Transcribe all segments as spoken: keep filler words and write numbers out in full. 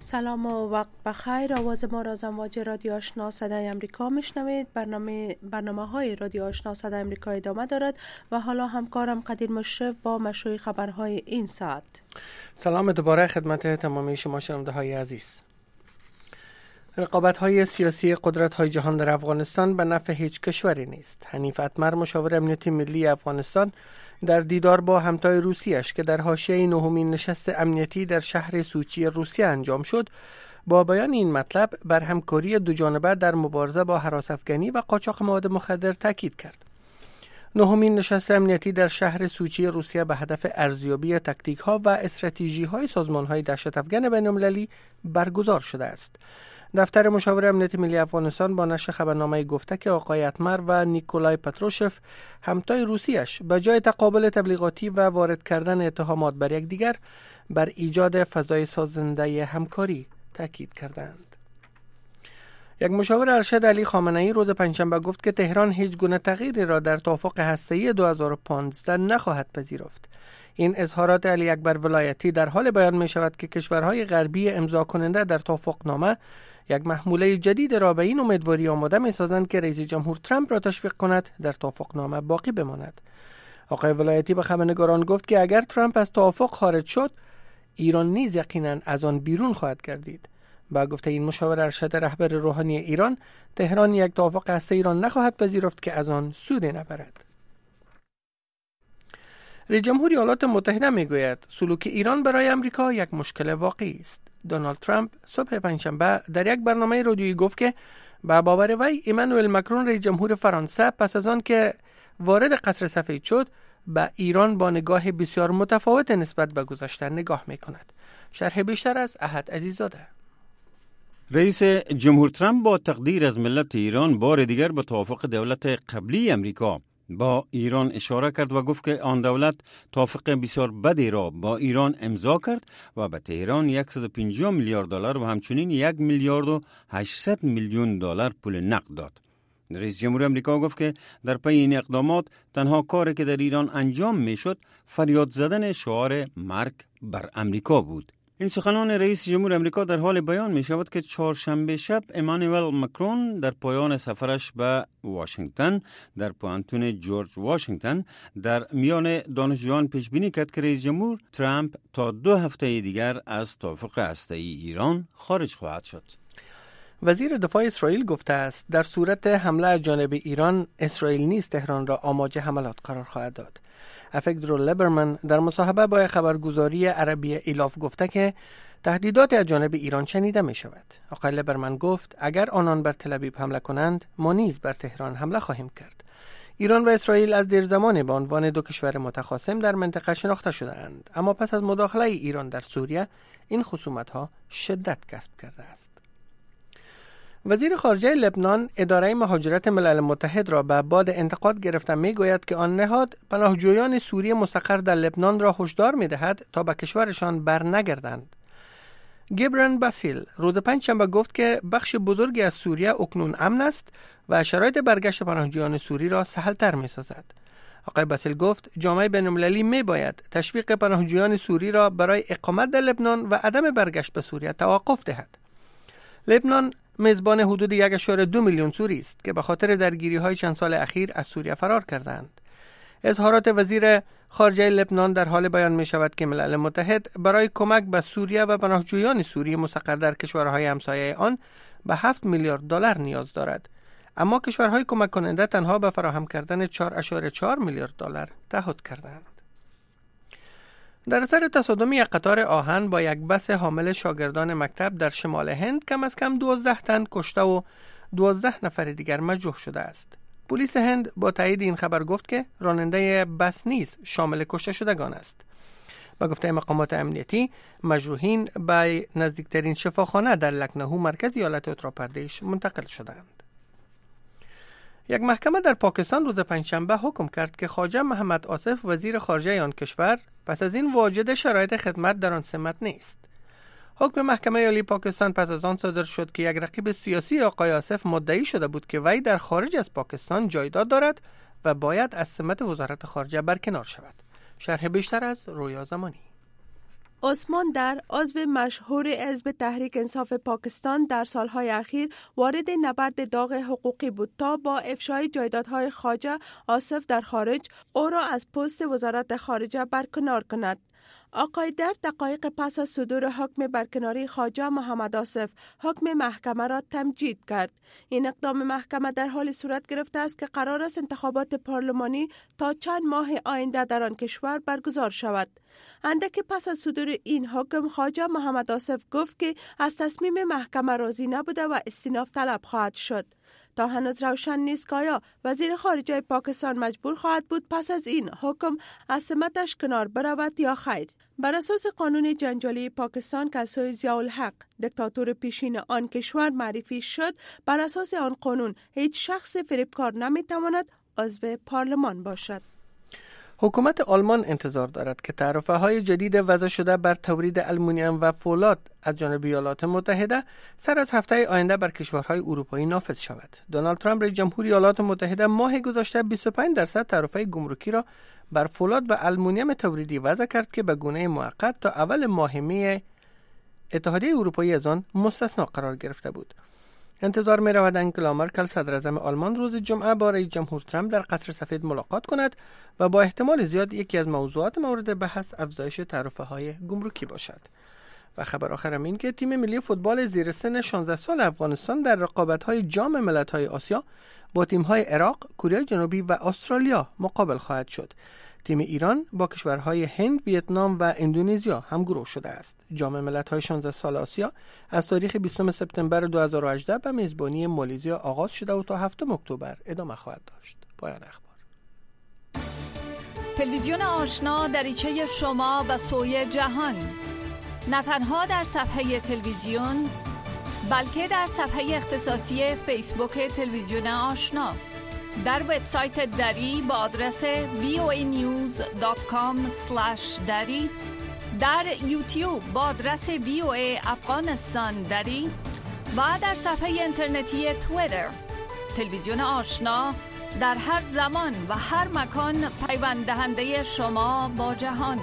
سلام و وقت بخیر. آواز ما را از امواج رادیو آشنا صدای امریکا میشنوید. برنامه برنامه های رادیو آشنا صدای امریکا ادامه دارد و حالا همکارم قدیر مشرف با مشروع خبرهای این ساعت. سلام دوباره خدمت تمامی شما شنونده های عزیز. رقابت های سیاسی قدرت های جهان در افغانستان به نفع هیچ کشوری نیست. حنیف اتمر، مشاور امنیتی ملی افغانستان، در دیدار با همتای روسیه‌اش که در حاشیه نهمین نشست امنیتی در شهر سوچی روسیه انجام شد، با بیان این مطلب بر همکاری دوجانبه در مبارزه با هراس‌افکنی و قاچاق مواد مخدر تاکید کرد. نهمین نشست امنیتی در شهر سوچی روسیه به هدف ارزیابی تاکتیک‌ها و استراتژی‌های سازمان‌های دهشت‌افکن بین‌المللی برگزار شده است. دفتر مشاور امنیتی ملی افغانستان با نشر خبرنامه گفته که آقای اتمر و نیکولای پتروشف، همتای روسیش، به جای تقابل تبلیغاتی و وارد کردن اتهامات بر یکدیگر، بر ایجاد فضای سازنده همکاری تاکید کردند. یک مشاور ارشد علی خامنه‌ای روز پنجشنبه گفت که تهران هیچ گونه تغییری را در توافق هسته‌ای دو هزار و پانزده نخواهد پذیرفت. این اظهارات علی اکبر ولایتی در حال بیان می شود که کشورهای غربی امضا کننده در توافقنامه یک محموله جدید را به این امیدواری آماده می سازند که رئیس جمهور ترامپ را تشویق کند در توافقنامه باقی بماند. آقای ولایتی به خبرنگاران گفت که اگر ترامپ از توافق خارج شد، ایران نیز یقینا از آن بیرون خواهد گردید. با گفته این مشاور ارشد رهبر روحانی ایران، تهران یک توافق هسته‌ای را نخواهد پذیرفت که از آن سودی نبرد. رئیس جمهور ایالات متحده میگوید سلوک ایران برای امریکا یک مشکل واقعی است. دونالد ترامپ صبح پنجشنبه در یک برنامه رادیویی گفت که به باور وی ایمانوئل مکرون رئیس جمهور فرانسه پس از آن که وارد قصر سفید شد، به ایران با نگاه بسیار متفاوت نسبت به گذشته نگاه میکند. شرح بیشتر از احد عزیزاده. رئیس جمهور ترامپ با تقدیر از ملت ایران بار دیگر به توافق دولت قبلی امریکا با ایران اشاره کرد و گفت که آن دولت توافق بسیار بدی را با ایران امضا کرد و به تهران صد و پنجاه میلیارد دلار و همچنین یک میلیارد و هشتصد میلیون دلار پول نقد داد. رئیس جمهور امریکا گفت که در پی این اقدامات تنها کاری که در ایران انجام میشد فریاد زدن شعار مرگ بر امریکا بود. این سخنان رئیس جمهور امریکا در حال بیان می شود که چهارشنبه شب ایمانوئل مکرون در پایان سفرش به واشنگتن در پوانتون جورج واشنگتن در میان دانشجویان پیش بینی کرد که رئیس جمهور ترامپ تا دو هفته دیگر از توافق هسته‌ای ایران خارج خواهد شد. وزیر دفاع اسرائیل گفته است در صورت حمله از جانب ایران، اسرائیل نیز تهران را آماج حملات قرار خواهد داد. افگدرو لیبرمن در مصاحبه با خبرگزاری عربی ایلاف گفته که تهدیدات از جانب ایران شنیده می شود. آقای لیبرمن گفت اگر آنان بر تل آویو حمله کنند، ما نیز بر تهران حمله خواهیم کرد. ایران و اسرائیل از دیر زمان به عنوان دو کشور متخاصم در منطقه شناخته شده‌اند، اما پس از مداخله ایران در سوریه این خصومت‌ها شدت کسب کرده است. وزیر خارجه لبنان اداره مهاجرت ملل متحد را به باد انتقاد گرفته میگوید که آن نهاد پناهجویان سوری مستقر در لبنان را هشدار میدهد تا به کشورشان برنگردند. گبران باسیل روز پنجشنبه گفت که بخش بزرگی از سوریه اکنون امن است و شرایط برگشت پناهجویان سوری را سهل‌تر می‌سازد. آقای باسیل گفت جامعه بین‌المللی میباید تشویق پناهجویان سوری را برای اقامت در لبنان و عدم برگشت به سوریه توقف دهد. لبنان میزبان حدود یک اشاره دو میلیون سوری است که به خاطر درگیری‌های چند سال اخیر از سوریه فرار کردند. اظهارات وزیر خارجه لبنان در حال بیان می شود که ملل متحد برای کمک به سوریه و پناهجویان سوری مستقر در کشورهای همسایه آن به هفت میلیارد دلار نیاز دارد، اما کشورهای کمک کننده تنها به فراهم کردن چهار اشاره چهار میلیارد دلار تعهد کردند. در اثر تصادم یک قطار آهن با یک بس حامل شاگردان مکتب در شمال هند کم از کم دوازده تن کشته و دوازده نفر دیگر مجروح شده است. پلیس هند با تایید این خبر گفت که راننده بس نیز شامل کشته شدگان است. با گفته مقامات امنیتی، مجروحین به نزدیکترین شفاخانه در لکنهو مرکز ایالت اتر پردیش منتقل شدند. یک محکمه در پاکستان روز پنجشنبه حکم کرد که خواجه محمد آصف وزیر خارجه آن کشور پس از این واجد شرایط خدمت در آن سمت نیست. حکم محکمه عالی پاکستان پس از آن صادر شد که یک رقیب سیاسی آقای آصف مدعی شده بود که وی در خارج از پاکستان جایداد دارد و باید از سمت وزارت خارجه برکنار شود. شرح بیشتر از رویا زمانی. عثمان در، عضو مشهور حزب تحریک انصاف پاکستان، در سالهای اخیر وارد نبرد داغ حقوقی بود تا با افشای جایدادهای خواجه آصف در خارج او را از پست وزارت خارجه برکنار کند. آقای در دقایق پس از صدور حکم برکناری خواجه محمد آصف حکم محکمه را تمجید کرد. این اقدام محکمه در حال صورت گرفته است که قرار است انتخابات پارلمانی تا چند ماه آینده در آن کشور برگزار شود. اندکی پس از صدور این حکم خواجه محمد آصف گفت که از تصمیم محکمه راضی نبوده و استیناف طلب خواهد شد. تا هنوز روشن نیست که آیا وزیر خارجه پاکستان مجبور خواهد بود پس از این حکم از سمتش کنار برود یا خیر. بر اساس قانون جنجالی پاکستان که از سوی ضیاءالحق دیکتاتور پیشین آن کشور معرفی شد، بر اساس آن قانون هیچ شخص فریبکار نمیتواند عضو پارلمان باشد. حکومت آلمان انتظار دارد که تعرفه های جدید وضع شده بر تولید آلومینیوم و فولاد از جانب ایالات متحده سر از هفته آینده بر کشورهای اروپایی نافذ شود. دونالد ترامپ رئیس جمهور ایالات متحده ماه گذشته بیست و پنج درصد تعرفه گمرکی را بر فولاد و آلومینیوم تولیدی وضع کرد که به گونه موقت تا اول ماه می اتحادیه اروپایی از آن مستثنا قرار گرفته بود. انتظار می رود انگلا مرکل صدر اعظم آلمان روز جمعه با رئیس جمهور ترامپ در قصر سفید ملاقات کند و با احتمال زیاد یکی از موضوعات مورد بحث افزایش تعرفه های گمرکی باشد. و خبر آخرم این که تیم ملی فوتبال زیر سن شانزده سال افغانستان در رقابت‌های جام ملت‌های آسیا با تیم‌های عراق، کره جنوبی و استرالیا مقابل خواهد شد. تیم ایران با کشورهای هند، ویتنام و اندونزیا هم گروه شده است. جام ملت‌های شانزده سال آسیا از تاریخ بیستم سپتامبر دو هزار و هجده به میزبانی مالزیا آغاز شده و تا هفتم اکتبر ادامه خواهد داشت. پایان اخبار. تلویزیون آشنا دریچه شما و سوی جهان، نه تنها در صفحه تلویزیون بلکه در صفحه اختصاصی فیسبوک تلویزیون آشنا، در وبسایت دری با آدرس وی او ای نیوز دات کام اسلش دری، در یوتیوب با آدرس وی او ای افغانستان دری و در صفحه اینترنتی توییتر. تلویزیون آشنا در هر زمان و هر مکان پیوند دهنده شما با جهان.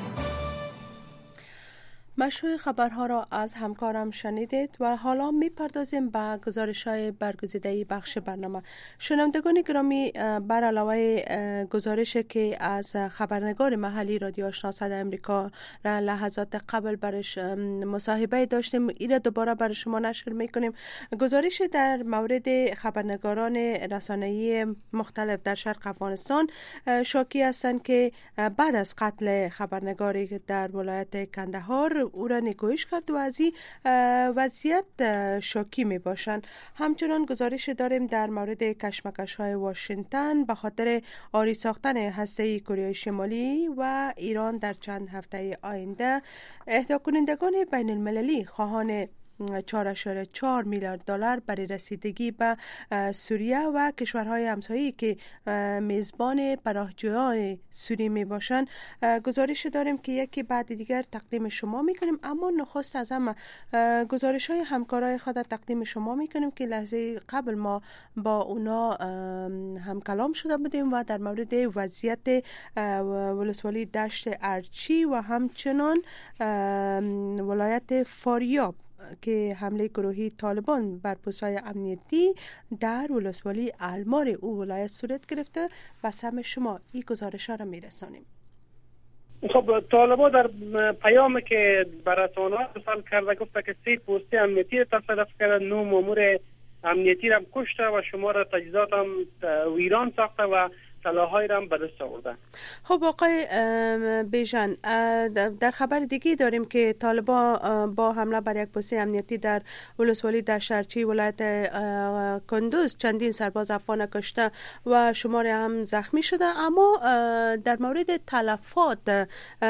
مشروع خبرها را از همکارم شنیدید و حالا میپردازیم به گزارش‌های برگزیده بخش برنامه. شنوندگان گرامی، بر علاوه گزارشی که از خبرنگار محلی رادیو آشنا صدای امریکا را لحظات قبل برش مصاحبه داشتیم، این را دوباره برای شما نشر میکنیم. گزارش در مورد خبرنگاران رسانه‌ای مختلف در شرق افغانستان شاکی هستند که بعد از قتل خبرنگاری در ولایت کندهار او را نگویش کرد و از این وضعیت شاکی می باشند. همچنان گزارش داریم در مورد کشمکش های واشنگتن به خاطر آری ساختن هسته‌ای کره شمالی و ایران در چند هفته آینده. اهدا کنندگان بین المللی خواهان چهار اشاره چهار میلیارد دلار برای رسیدگی به سوریه و کشورهای همسایه‌ای که میزبان پناهجویان سوری می باشند گزارش داریم که یکی بعد دیگر تقدیم شما میکنیم. اما نخست از همه گزارش های همکارای خود تقدیم شما میکنیم که لحظه قبل ما با اونا هم کلام شده بودیم و در مورد وضعیت ولسوالی دشت ارچی و همچنان ولایت فاریاب که حمله گروهی طالبان بر پست‌های امنیتی در ولسوالی المار او ولایت صورت گرفته و سهم شما این گزارش را میرسانیم. خب طالبان در پیامی که بر رسانه‌ها ارسال کرده گفته که سه پست امنیتی را تصرف کرده، نه مامور امنیتی را کشته و شمار تجهیزات هم ویران ساخته و سلاح‌های را هم به دست آورده. خب آقای بیژن، در خبر دیگه داریم که طالبان با حمله بر یک پست امنیتی در ولسوالی دشت ارچی ولایت کندوز چندین سرباز افغان کشته و شمار هم زخمی شده. اما در مورد تلفات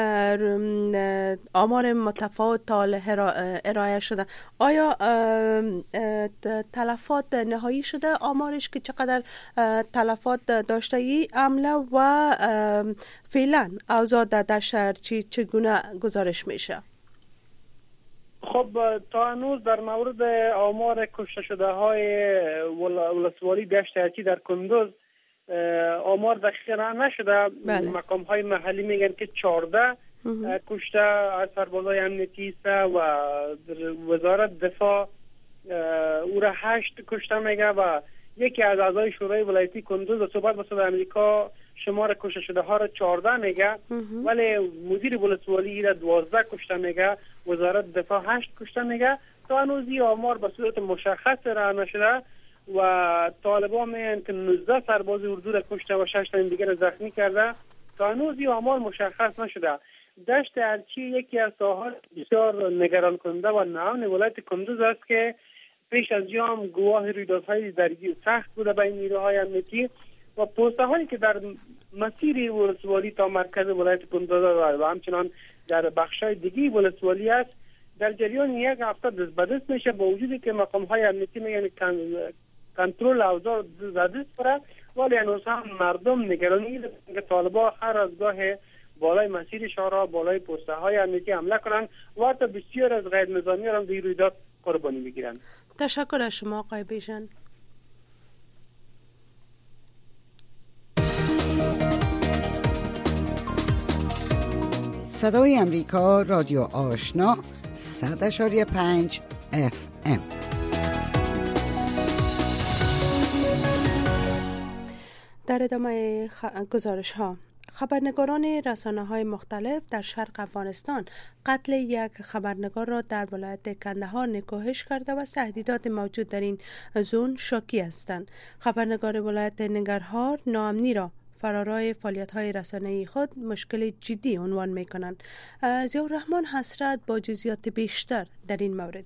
آمار متفاوت تا ارائه شده. آیا تلفات نهایی شده آمارش که چقدر تلفات داشته ای عمله و فعلا اوضاع در دشت ارچی چگونه گزارش میشه؟ خب تا هنوز در مورد آمار کشته شده های ولسوالی دشت ارچی در کندوز آمار دقیق نشده. بله. مقام های محلی میگن که چهارده کشته از سربازای امنیتی است و وزارت دفاع او را هشت کشته میگه و یکی از اعضای شورای ولایتی کندوز صحبت با صدای امریکا شمار کشته شده ها را چهارده میگه، ولی مدیر ولسوالی را دوازده کشته میگه، وزارت دفاع هشت کشته میگه. تا هنوز این آمار به صورت مشخص را نشده و طالبان میگن که نوزده سرباز اردو را کشته و شش تن دیگر را زخمی کرده. تا هنوز این آمار مشخص نشده. دشت ارچی یکی از ساحات بسیار نگران کننده و نام ولایت کندوز است که پیش از جام گواه رویدادهای درگیر سخت بوده بین نیروهای امنیتی و پوسته هایی که در مسیر ولسوالی تا مرکز ولایت کندوز و همچنان در بخشای دیگی ولسوالی است در جریان یک هفته دست به دست میشه، با وجودی که مقام های امنیتی میگن کنترل اوضاع دست بره، ولی هنوز هم مردم نگرانی که طالبان هر از گاه بالای مسیر شهرها بالای پوسته های امنیتی حمله کنند و حتی بسیار از غیر نظامی را در رویداد قربانی بگیرند. تشکر از شما آقای بیژن. صدای امریکا رادیو آشنا صد اشاری پنج اف ام. در ادامه خ... گزارش ها، خبرنگاران رسانه‌های مختلف در شرق افغانستان قتل یک خبرنگار را در ولایت کندهار نکوهش کرده و تهدیدات موجود در این زون شاکی هستند. خبرنگار ولایت ننگرهار ناامنی را فرارای فعالیت‌های رسانه‌ای خود مشکل جدی عنوان می‌کنند. ضیاءالرحمن حسرت با جزئیات بیشتر در این مورد.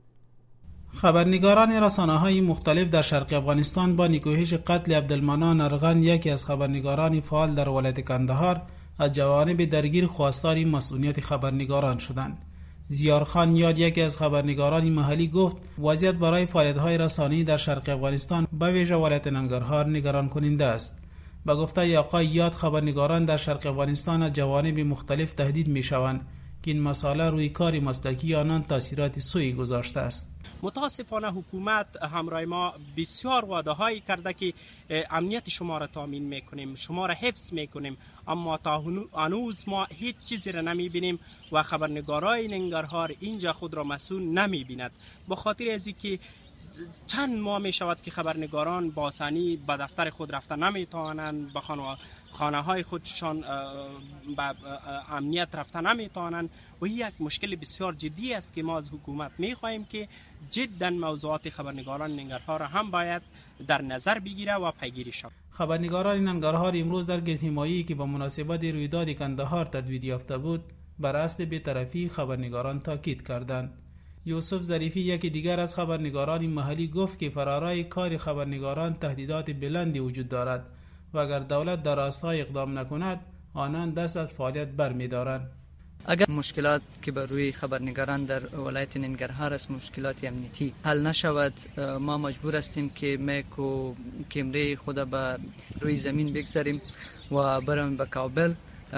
خبرنگاران رسانه‌های مختلف در شرق افغانستان با نکوهش قتل عبدالمنان ارغن، یکی از خبرنگاران فعال در ولایت کندهار، از جوانب درگیر خواستار مسئولیت خبرنگاران شدند. زیارخان یاد، یکی از خبرنگاران محلی، گفت وضعیت برای فعالیت‌های رسانه‌ای در شرق افغانستان به ویژه ولایت ننگرهار نگران کننده است. با گفته آقای یاد، خبرنگاران در شرق افغانستان از جوانب مختلف تهدید می‌شوند که این مسئله روی کار مسلکی آنان تاثیرات سوئی گذاشته است. متاسفانه حکومت همراه ما بسیار وعده هایی کرده که امنیت شما را تامین میکنیم، شما را حفظ میکنیم، اما تا هنوز ما هیچ چیزی را نمیبینیم و خبرنگارای ننگرهار اینجا خود را مسئول نمیبیند. به خاطر از اینکه چند ماه می شود که خبرنگاران با آسانی به دفتر خود رفته نمیتوانند، به خانه های خودشان به امنیت رفته نمیتوانند و این یک مشکل بسیار جدی است که ما از حکومت می خواهیم که جدا موضوعات خبرنگاران ننگرهار هم باید در نظر بگیره و پیگیری شود. خبرنگاران ننگرهار امروز در گرفتمایی که با مناسبت رویداد کندهار تدوین یافته بود بر اصل بی‌طرفی خبرنگاران تاکید کردند. یوسف ظریفی، یکی دیگر از خبرنگاران محلی، گفت که فرارای کار خبرنگاران تهدیدات بلندی وجود دارد و اگر دولت در راستای اقدام نکند آنان دست از فعالیت برمی‌دارند. اگر مشکلات که بر روی خبرنگاران در ولایت ننگرهار است، مشکلات امنیتی حل نشود، ما مجبور هستیم که میک و کمره خود به روی زمین بگذاریم و بریم به کابل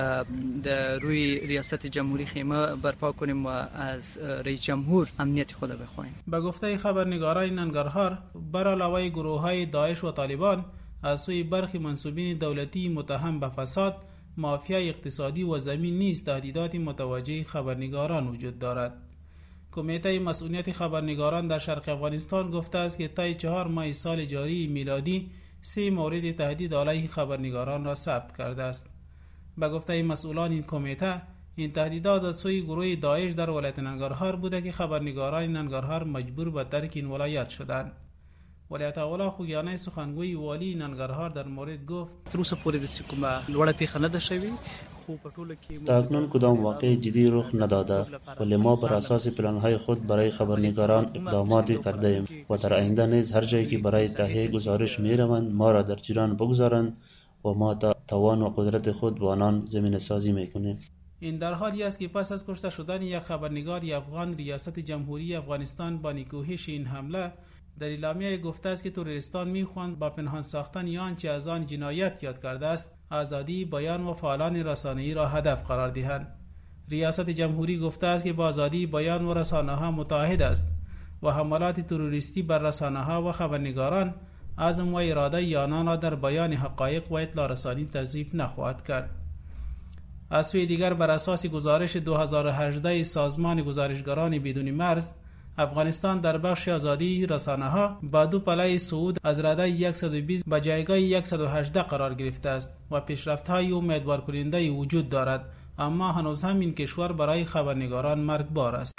در روی ریاست جمهوری خیمه برپا کنیم و از رئیس جمهور امنیت خود بخواهیم. به گفته خبرنگاران ننگرهار، بر علاوه گروه‌های داعش و طالبان، از سوی برخی منصوبین دولتی متهم به فساد، مافیای اقتصادی و زمین نیز تهدیدات متوجه خبرنگاران وجود دارد. کمیته مسئولیت خبرنگاران در شرق افغانستان گفته است که طی چهار ماه سال جاری میلادی سه مورد تهدید علیه خبرنگاران را ثبت کرده است. به گفته مسئولان این کمیته، این تهدیدات از سوی گروه داعش در ولایت ننگرهار بوده که خبرنگاران ننگرهار مجبور به ترک این ولایت شدند. ولایت اولا خوگیانه سخنگوی والی ننگرهار در مورد گفت تر اوسه پورې د کومه لوړه پیښه نه ده شوې، خو په ټوله کې تاکنون کدام واقع جدی رخ نداده، ولی ما بر اساس پلان‌های خود برای خبرنگاران اقداماتی کرده ایم و در آینده نیز هر جایی که برای تهیه گزارش می‌روند ما را در جریان بگذارند و ما تا توان و قدرت خود با آنان زمینه سازی می‌کنیم. این در حالی است که پس از کشته شدن یک خبرنگار افغان، ریاست جمهوری افغانستان با نکوهش این حمله در اعلامیه گفته است که تروریستان می‌خواهند با پنهان ساختن یا آنچه از آن جنایت یاد کرده است آزادی بیان و فعالان رسانه‌ای را هدف قرار دهند. ریاست جمهوری گفته است که با آزادی بیان و رسانه‌ها متحد است و حملات تروریستی بر رسانه‌ها و خبرنگاران عزم و اراده آنان را در بیان حقایق و اطلاع رسانی تضعیف نخواهد کرد. از سوی دیگر بر اساس گزارش دو هزار و هجده سازمان گزارشگران بدون مرز، افغانستان در بخش آزادی رسانه‌ها با دو پله صعود از رده صد و بیست به جایگاه صد و هجده قرار گرفته است و پیشرفت‌های امیدوار کننده وجود دارد، اما هنوز هم این کشور برای خبرنگاران مرگبار است.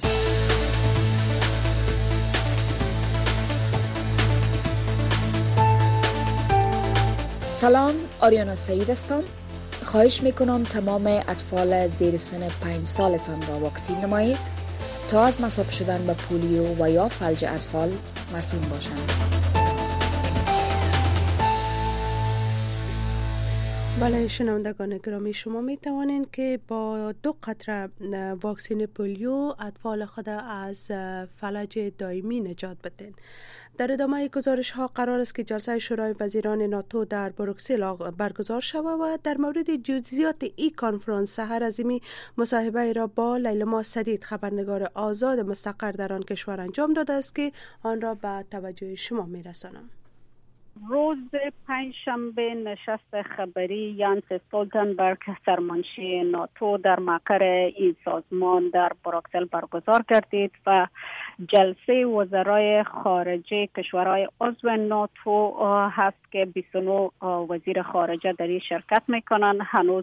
سلام، آریانا سعید هستم. خواهش میکنم تمام اطفال زیر سن پنج سالتان را واکسین نمایید تا از مصاب شدن به پولیو و یا فلج اطفال مسئول باشند. بله شنوندگان گرامی، شما می توانید که با دو قطره واکسن پولیو اطفال خود از فلج دائمی نجات بدین. در ادامه گزارش ها قرار است که جلسه شورای وزیران ناتو در بروکسل برگزار شود و در مورد جزئیات این کنفرانس سحر عظیمی مصاحبه را با لیلما سدید خبرنگار آزاد مستقر در آن کشور انجام داده است که آن را به توجه شما می رسانم. روز پنجشنبه نشست خبری یانس استولتنبرگ سرمنشی ناتو در مقر این سازمان در بروکسل برگزار گردید و جلسه وزرای خارجه کشورهای عضو ناتو هست که بیست و نه وزیر خارجه در این شرکت میکنند. هنوز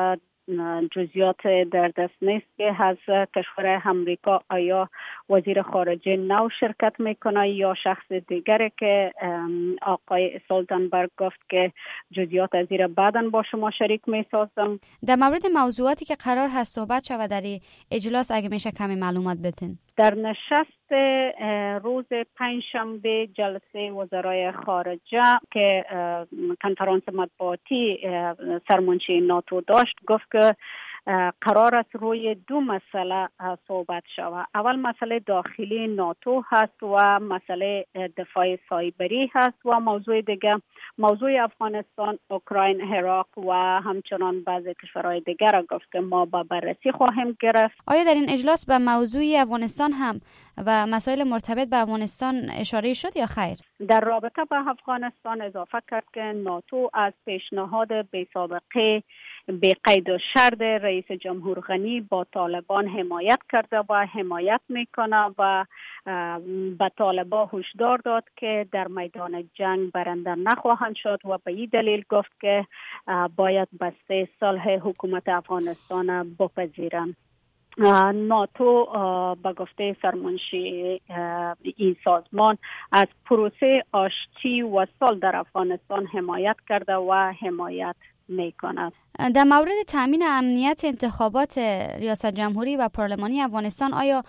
جزئیات در دست نیست که از کشور امریکا آیا وزیر خارجه نو شرکت میکنه یا شخص دیگری که آقای استولتنبرگ گفت که جزئیات از این بعداً با شما شریک میسازم. در مورد موضوعاتی که قرار هست صحبت شود در اجلاس اگه میشه کمی معلومات بدین. در نشست روز پنجشنبه جلسه وزرای خارجه که کنفرانس مطبوعاتی سرمنشی ناتو داشت گفت که قرار است روی دو مسئله صحبت شود. اول مسئله داخلی ناتو هست و مسئله دفاع سایبری هست و موضوع دیگه موضوع افغانستان، اوکراین، عراق و همچنان بعضی کشورهای دیگر را گفت که ما با بررسی خواهیم گرفت. آیا در این اجلاس به موضوع افغانستان هم و مسائل مرتبط به افغانستان اشاره شد یا خیر؟ در رابطه با افغانستان اضافه کرد که ناتو از پیشنهاد بی سابقه به قید و شرط رئیس جمهور غنی با طالبان حمایت کرده و حمایت میکنه و به طالبان هشدار داد که در میدان جنگ برنده نخواهند شد و به این دلیل گفت که باید بسته صلح حکومت افغانستان بپذیرند. ناتو به گفته سرمنشی این سازمان از پروسه آشتی و صلح در افغانستان حمایت کرده و حمایت میکند. در مورد تامین امنیت انتخابات ریاست جمهوری و پارلمانی افغانستان آیا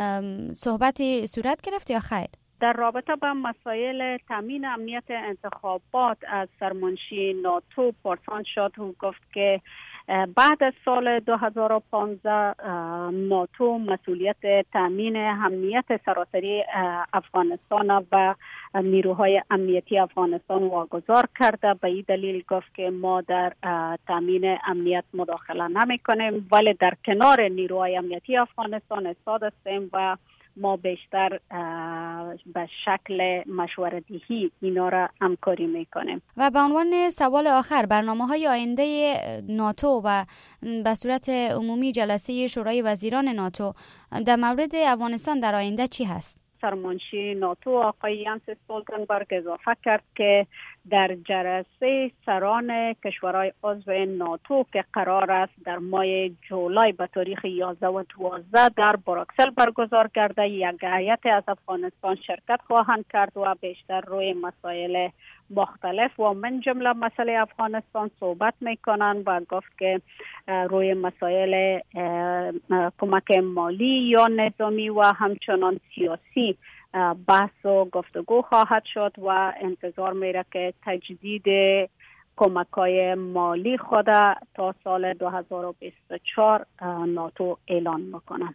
صحبتی صورت گرفت یا خیر؟ در رابطه با مسائل تامین امنیت انتخابات از سرمنشی ناتو پرسان شد و گفت که بعد از سال دو هزار و پانزده ناتو مسئولیت تامین امنیت سراسری افغانستان و نیروهای امنیتی افغانستان واگذار کرده. به این دلیل گفت که ما در تامین امنیت مداخله نمی کنیم ولی در کنار نیروهای امنیتی افغانستان ایستاده هستیم و ما بیشتر به شکل مشورت‌دهی اینا را همکاری میکنیم. و به عنوان سوال آخر، برنامه‌های آینده ناتو و به صورت عمومی جلسه شورای وزیران ناتو در مورد افغانستان در آینده چی هست؟ سرمنشی ناتو آقای یانس استولتنبرگ اضافه کرد که در جلسه سران کشورهای عضو ناتو که قرار است در ماه جولای به تاریخ یازده و دوازده در بروکسل برگزار گردد، یک هیئت از افغانستان شرکت خواهند کرد و بیشتر روی مسائل مختلف و من جمله مسئله افغانستان صحبت میکنند و گفت که روی مسائل کمک مالی یا نظامی و همچنان سیاسی بحث و گفتگو خواهد شد و انتظار میره که تجدید کمک‌های مالی خود تا سال دو هزار و بیست و چهار ناتو اعلان میکنه.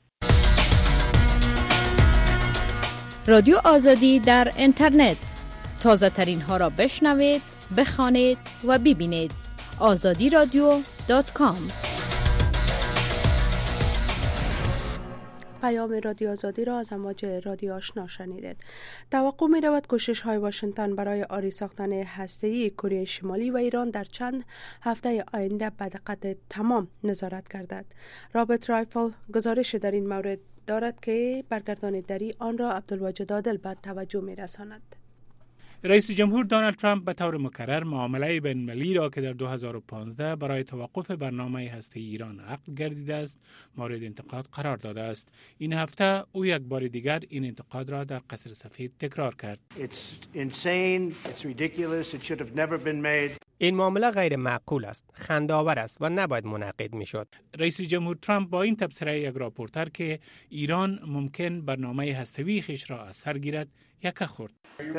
رادیو آزادی در اینترنت، تازه ترین ها را بشنوید، بخوانید و ببینید. آزادی رادیو دات کام. پیام رادیو آزادی را از امواج رادیو آشنا شنیدید. توقع می رود کوشش های واشنگتن برای آری ساختن هسته‌ای کره شمالی و ایران در چند هفته آینده به دقت تمام نظارت گردد. رابرت رایفل گزارش در این مورد دارد که برگردان دری آن را عبدالواجد عادل به توجه می رساند. رئیس جمهور دونالد ترامپ به طور مکرر معامله بین‌المللی را که در دو هزار و پانزده برای توقف برنامه هسته‌ای ایران عقد گردیده است مورد انتقاد قرار داده است. این هفته او یک بار دیگر این انتقاد را در قصر سفید تکرار کرد. این معامله غیر معقول است، خنده‌آور است و نباید منعقد می‌شد. رئیس جمهور ترامپ با این تبصره یک راپورتر که ایران ممکن برنامه هسته‌ای خیش را از سر گیرد یک خورد.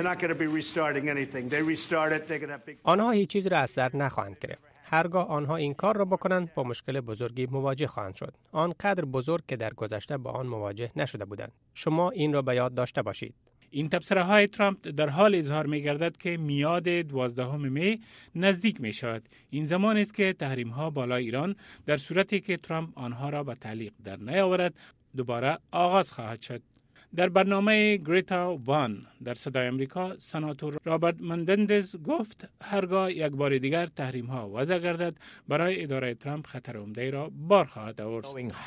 آنها هیچ چیز را از سر نخواهند گرفت. هرگاه آنها این کار را بکنند با مشکل بزرگی مواجه خواهند شد. آنقدر بزرگ که در گذشته با آن مواجه نشده بودند. شما این را به یاد داشته باشید. این تبصره های ترامپ در حال اظهار می گردد که میاد دوازدهم می نزدیک می شود. این زمان است که تحریم ها بالای ایران در صورتی که ترامپ آنها را به تعلیق در نیاورد دوباره آغاز خواهد شد. در برنامه گریتا وان در صدای امریکا سناتور رابرت مندندز گفت هرگاه یک بار دیگر تحریم ها وضع گردد برای اداره ترامپ خطر عمده را بار خواهد آورد.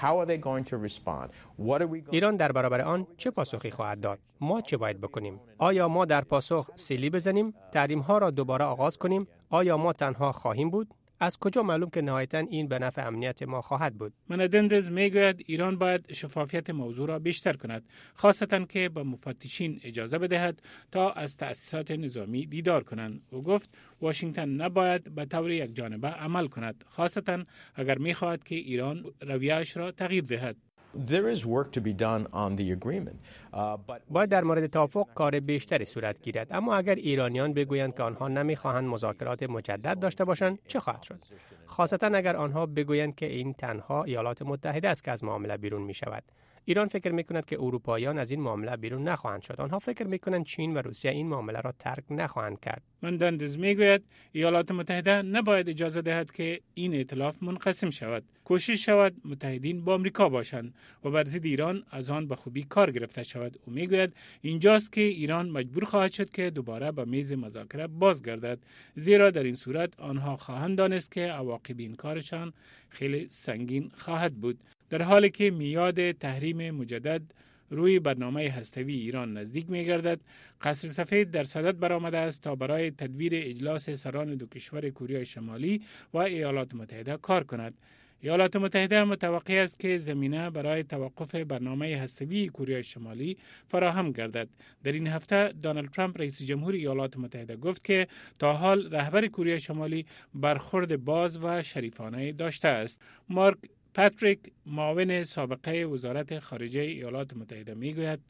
ایران در برابر آن چه پاسخی خواهد داد؟ ما چه باید بکنیم؟ آیا ما در پاسخ سیلی بزنیم؟ تحریم ها را دوباره آغاز کنیم؟ آیا ما تنها خواهیم بود؟ از کجا معلوم که نهایتاً این به نفع امنیت ما خواهد بود؟ مندندز میگوید ایران باید شفافیت موضوع را بیشتر کند، خاصتاً که به مفتشین اجازه بدهد تا از تأسیسات نظامی دیدار کنند. او گفت واشنگتن نباید به طور یک جانبه عمل کند، خاصتاً اگر میخواهد که ایران رویه‌اش را تغییر دهد. There is work to be done on the agreement. Uh, but باید در مورد توافق کار بیشتری صورت گیرد، اما اگر ایرانیان بگویند که آنها نمیخواهند مذاکرات مجدد داشته باشند چه خواهد شد؟ خاصتا اگر آنها بگویند که این تنها ایالات متحده است که از معامله بیرون می شود. ایران فکر می کند که اروپاییان از این معامله بیرون نخواهند شد. آنها فکر می کنند چین و روسیه این معامله را ترک نخواهند کرد. مندندز می گوید ایالات متحده نباید اجازه دهد که این ائتلاف منقسم شود. کوشش شود متحدین با آمریکا باشند و بر ضد ایران از آن به خوبی کار گرفته شود. او می گوید اینجاست که ایران مجبور خواهد شد که دوباره به میز مذاکره بازگردد، زیرا در این صورت آنها خواهند دانست که عواقب این کارشان خیلی سنگین خواهد بود. در حالی که میاد تحریم مجدد روی برنامه هسته‌ای ایران نزدیک می‌گردد، قصر سفید در صدد برآمده است تا برای تدویر اجلاس سران دو کشور کره شمالی و ایالات متحده کار کند. ایالات متحده متوقع است که زمینه برای توقف برنامه هسته‌ای کره شمالی فراهم گردد. در این هفته دونالد ترامپ رئیس جمهور ایالات متحده گفت که تا حال رهبر کره شمالی برخورد باز و شریفانه داشته است. مارک پاتریک معاون سابقه وزارت خارجه ایالات متحده میگوید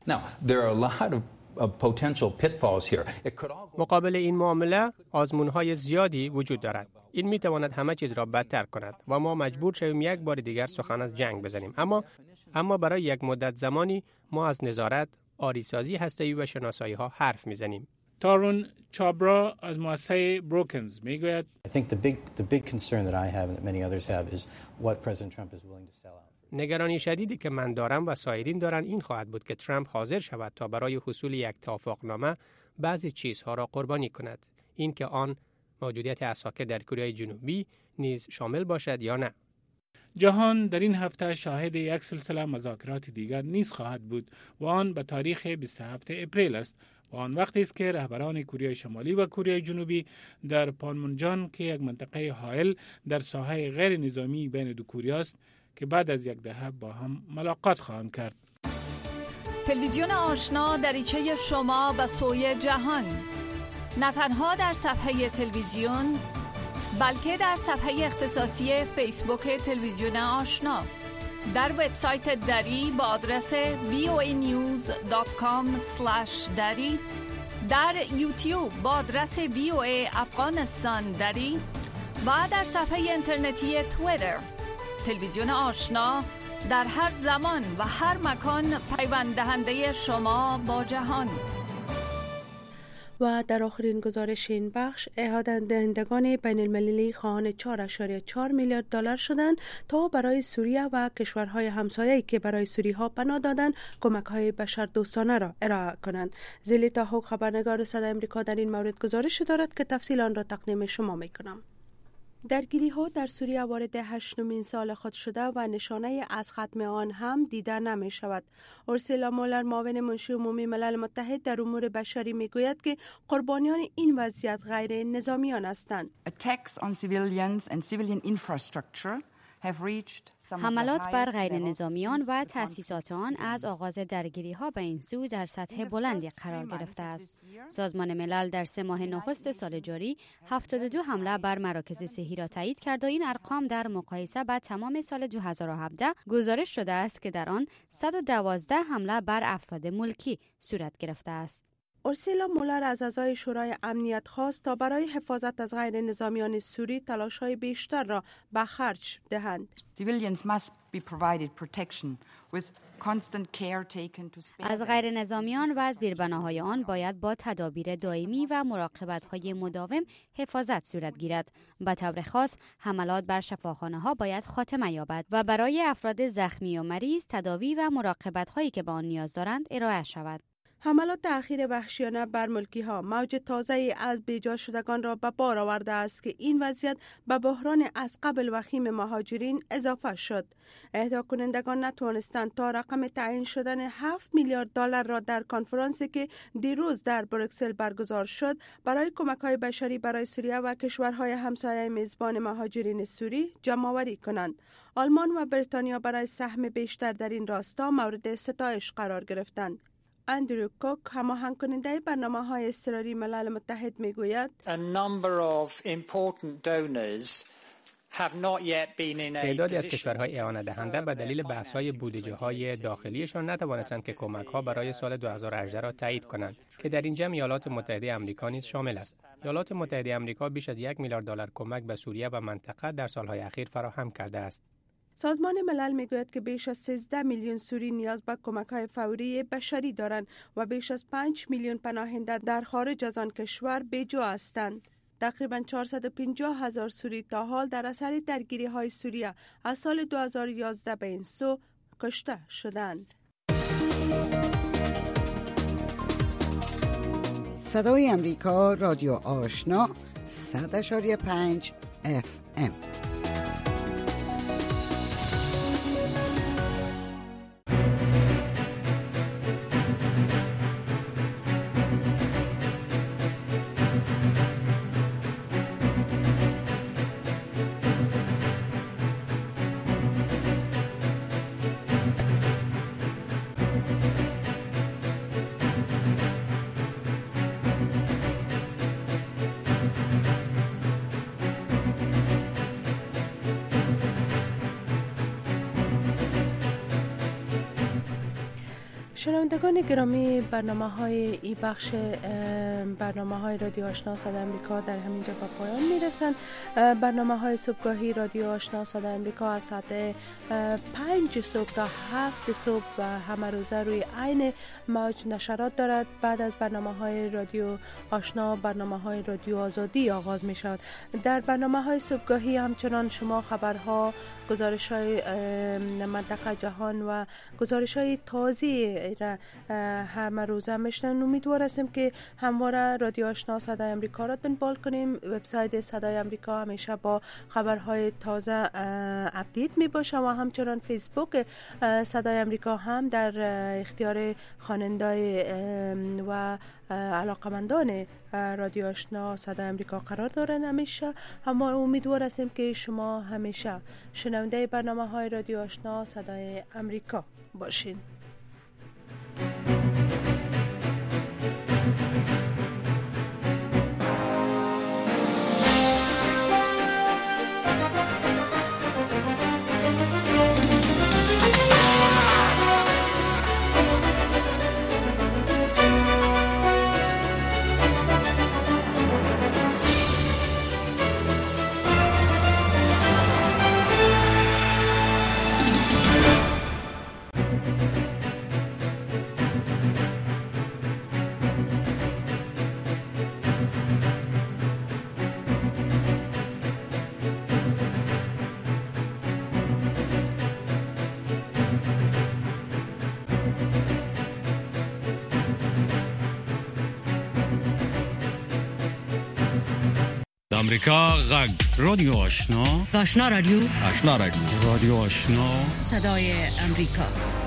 مقابل این معامله آزمون‌های زیادی وجود دارد. این میتواند همه چیز را بدتر کند و ما مجبور شویم یک بار دیگر سخن از جنگ بزنیم. اما اما برای یک مدت زمانی ما از نظارت، آریسازی هسته‌ای و شناسایی ها حرف میزنیم. تارون چابرا از مؤسسه بروکنز میگوید نگرانی شدیدی که من دارم و سایرین دارن این خواهد بود که ترامپ حاضر شود تا برای حصول یک توافقنامه بعضی چیزها را قربانی کند. این که آن موجودیت عساکر در کره جنوبی نیز شامل باشد یا نه. جهان در این هفته شاهد یک سلسله مذاکرات دیگر نیز خواهد بود و آن به تاریخ بیست و هفتم اپریل است و آن وقتی است که رهبران کره شمالی و کره جنوبی در پانمونجان که یک منطقه حائل در ساحه غیر نظامی بین دو کره است که بعد از یک دهه با هم ملاقات خواهند کرد. تلویزیون آشنا دریچه شما به سوی جهان، نه تنها در صفحه تلویزیون بلکه در صفحه اختصاصی فیسبوک تلویزیون آشنا، در وبسایت دری با آدرس وی او ای نیوز دات کام اسلش دری، در یوتیوب با آدرس وی او ای افغانستان دری و در صفحه اینترنتی توییتر. تلویزیون آشنا در هر زمان و هر مکان پیوند دهنده شما با جهان. و در آخرین گزارش این بخش اعاده دهندگان بین المللی خواهان چهار ممیز چهار میلیارد دلار شدند تا برای سوریه و کشورهای همسایه‌ای که برای سوری ها پناه دادند کمک‌های بشردوستانه را ارائه کنند. زلیتا هوک خبرنگار صدای آمریکا در این مورد گزارش دارد که تفصیل آن را تقدیم شما می‌کنم. درگیری ها در سوریه وارد هشتمین سال خود شده و نشانه از ختم آن هم دیده نمی شود. اورسولا مولر معاون منشی عمومی ملل متحد در امور بشری می گوید که قربانیان این وضعیت غیر نظامیان هستند. حملات بر غیر نظامیان و تأسیسات آن از آغاز درگیری ها به این سو در سطح بلندی قرار گرفته است. سازمان ملل در سه ماه نخست سال جاری هفتاد و دو حمله بر مراکز صحی را تایید کرد و این ارقام در مقایسه با تمام سال دو هزار و هفده گزارش شده است که در آن صد و دوازده حمله بر افراد ملکی صورت گرفته است. اورسولا مولر از اعضای شورای امنیت خواست تا برای حفاظت از غیر نظامیان سوری تلاش‌های بیشتر را به خرج دهند. از غیر نظامیان و زیربناهای آن باید با تدابیر دائمی و مراقبت‌های مداوم حفاظت صورت گیرد. به طور خاص حملات بر شفاخانه‌ها باید خاتمه یابد و برای افراد زخمی و مریض تداوی و مراقبت‌هایی که به آن نیاز دارند ارائه شود. حملات اخیر وحشیانه بر ملکی ها موج تازه‌ای از بیجا شدگان را به بار آورده است که این وضعیت به بحران از قبل وخیم مهاجرین اضافه شد. اهدا کنندگان نتوانستند تا رقم تعیین شدن هفت میلیارد دلار را در کنفرانسی که دیروز در بروکسل برگزار شد برای کمک‌های بشری برای سوریه و کشورهای همسایه میزبان مهاجرین سوری جمع آوری کنند. آلمان و بریتانیا برای سهم بیشتر در این راستا مورد ستایش قرار گرفتند. اندرو کوک هماهنگ کننده برنامه‌های اضطراری ملل متحد میگوید تعدادی از کشورهای اعانه دهنده به دلیل بحث‌های بودجه‌های داخلیشان نتوانستند که کمک‌ها برای سال دو هزار و هجده را تایید کنند که در این جمع ایالات متحده آمریکا نیز شامل است. ایالات متحده آمریکا بیش از یک میلیارد دلار کمک به سوریه و منطقه در سال‌های اخیر فراهم کرده است. سازمان ملل میگوید که بیش از سیزده میلیون سوری نیاز به کمک‌های فوری بشری دارند و بیش از پنج میلیون پناهنده در خارج از آن کشور بی‌جا هستند. تقریباً چهارصد و پنجاه هزار سوری تا حال در اثر درگیری‌های سوریه از سال دو هزار و یازده به این سو کشته شدند. صدای امریکا رادیو آشنا صد و پنج اف ام. شنوندگان گرامی، برنامه های ای بخش برنامه های رادیو آشنا صدای آمریکا در همینجا به پایان میرسند. برنامه های صبحگاهی رادیو آشنا صدای آمریکا از ساعت پنج صبح تا هفت صبح و همه روزه روی عین موج نشرات دارد. بعد از برنامه های رادیو آشنا برنامه های رادیو آزادی آغاز می شود. در برنامه های صبحگاهی همچنان شما خبرها، گزارش های منطقه جهان و گزارش های تازه را همه روزه میشنوید. امیدوار هستیم که همواره رادیو آشنا صدای آمریکا را دنبال کنیم. وبسایت صدای آمریکا همیشه با خبرهای تازه اپدیت می باشه و همچنان فیسبوک صدای آمریکا هم در اختیار خوانندای و علاقمندان رادیو آشنا صدای آمریکا قرار دارن. همیشه هم امیدوار هستیم که شما همیشه شنونده برنامه های رادیو آشنا صدای آمریکا باشین. امریکا غږ رادیو آشنا آشنا رادیو آشنا رادیو رادیو آشنا صدای امریکا